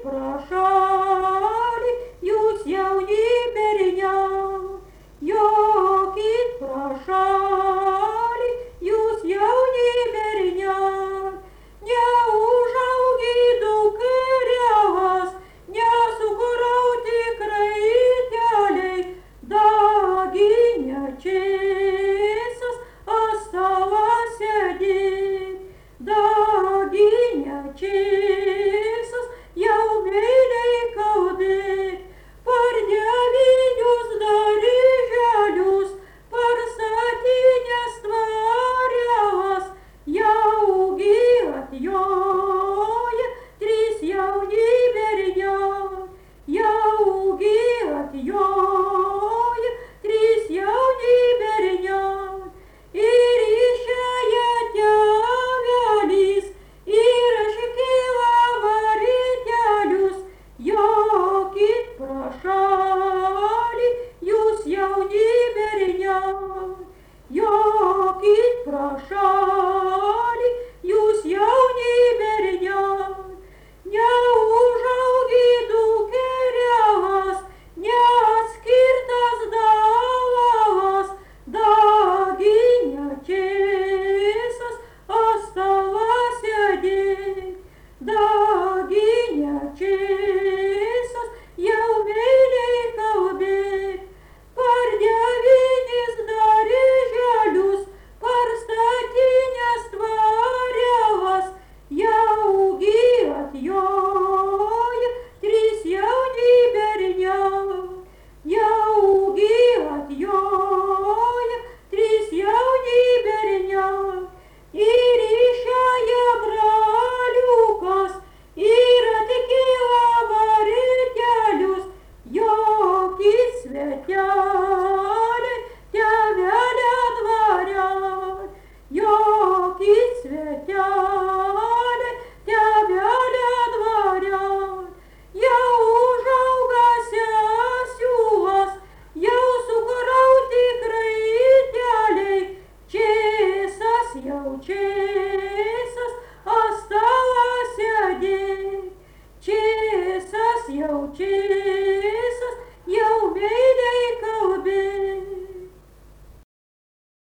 pro šalį, jūs jauni berniai, jokit pro šalį, jūs jauni berniai, neužaugi dukrias, nesukurauti kraiteliai, daginė čėsas, astala sėdėt, daginė čėsas, jau meiliai kalbėt, par devynius darželius, par statines tvarelas, jaugi atjoja trys jauni berniai, jaugi atjoja trys jauni berniai, ir išėję tėvelis, ir iškyla varitelius, jokit pro šalį, jūs jauni berniai, jokit pro šalį, jūs jauni berniai, neužaugi dukrias, neatskirtas dalas, daginė čėsas, astala sėdėt, daginė čėsas, jau meiliai kalbėt, par devynis darželius, par statines tvarelas, jaugi atjoja trys jauni berniai, jaugi atjoja trys jauni berniai, ir išėję braliukas, ir atkyla varitelius, jokit sveteliai, tėvelė dvare, jokit sveteliai, tėvelė dvare, jau užauga sesiūlas, jau sukrauti kraiteliai, čėsas jau čėsas, astala sėdėt, čėsas jau čėsas.